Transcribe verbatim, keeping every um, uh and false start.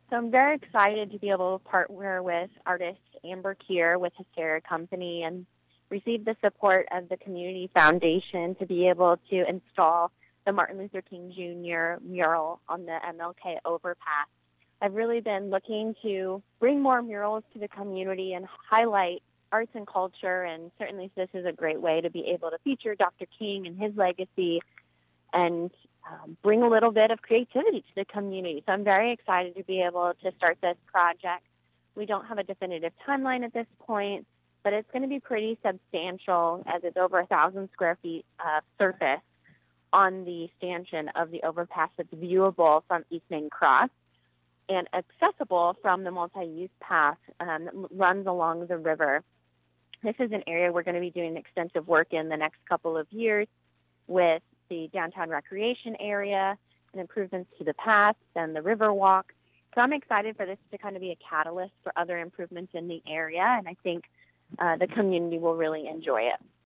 So I'm very excited to be able to partner with artist Amber Kier with Hysteria Company and receive the support of the Community Foundation to be able to install the Martin Luther King Junior mural on the M L K overpass. I've really been looking to bring more murals to the community and highlight arts and culture, and certainly this is a great way to be able to feature Doctor King and his legacy and um, bring a little bit of creativity to the community. So I'm very excited to be able to start this project. We don't have a definitive timeline at this point, but it's going to be pretty substantial as it's over a thousand square feet of surface on the stanchion of the overpass that's viewable from East Main Cross and accessible from the multi-use path um, that runs along the river. This is an area we're going to be doing extensive work in the next couple of years with the downtown recreation area and improvements to the paths and the river walk. So I'm excited for this to kind of be a catalyst for other improvements in the area, and I think uh, the community will really enjoy it.